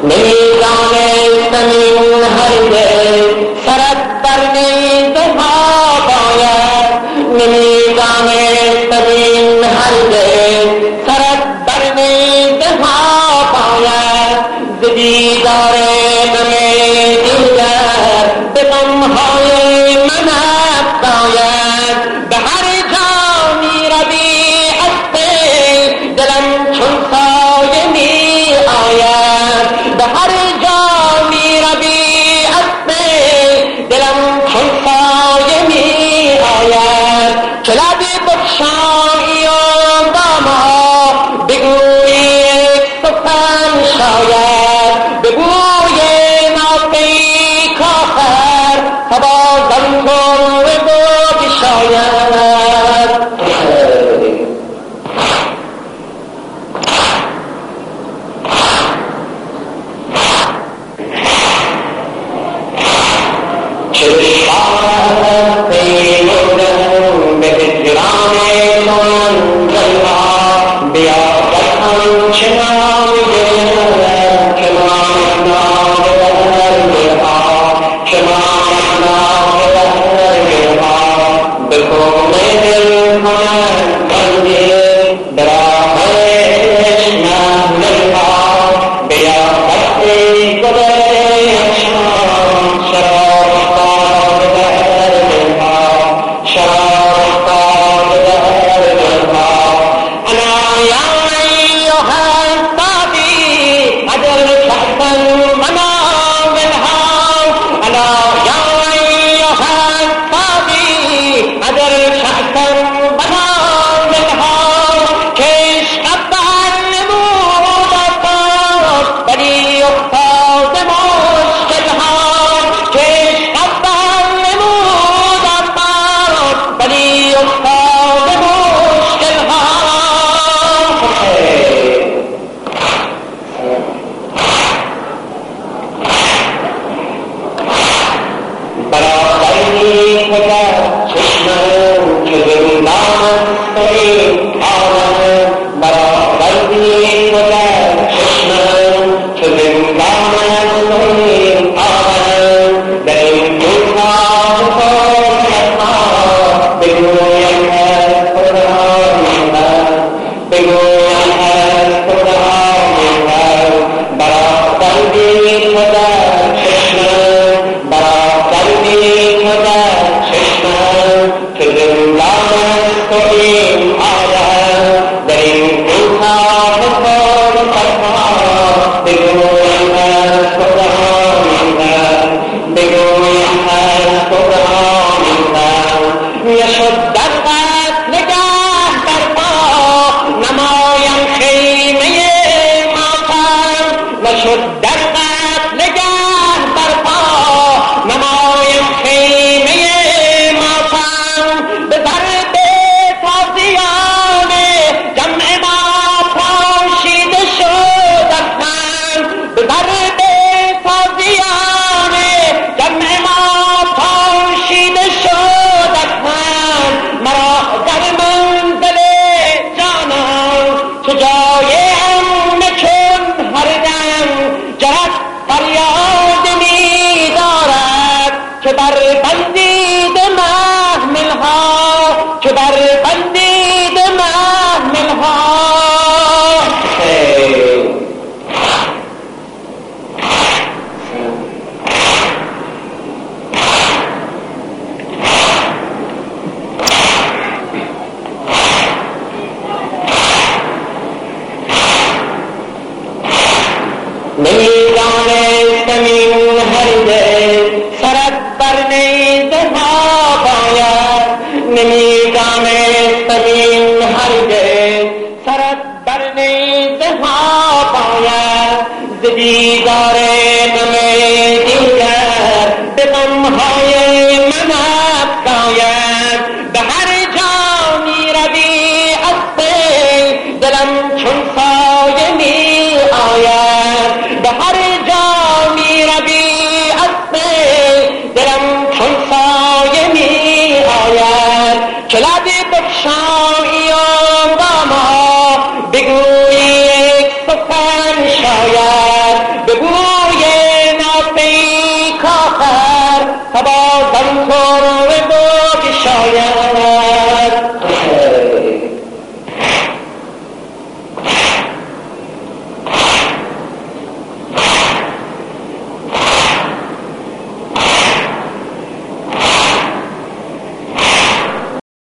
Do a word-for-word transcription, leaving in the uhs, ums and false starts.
نمیدانستم این هرگز سرت بر نیزه ها باید، نمیدانستم این هرگز سرت بر نیزه ها باید، ز دیدار غم دیگر به غمهای من افزاید. به هر جا می روی از پی دلم چون سایه می آید، به هر جا می روی از پی دلم چون سایه می آید. چه لبی بگشایی و با ما بگویی یک سخن شاید، بگوی نافه‌ای کآخر تبازم کن و بگشاید. شاید بگو تبازم خور و بگو که شاید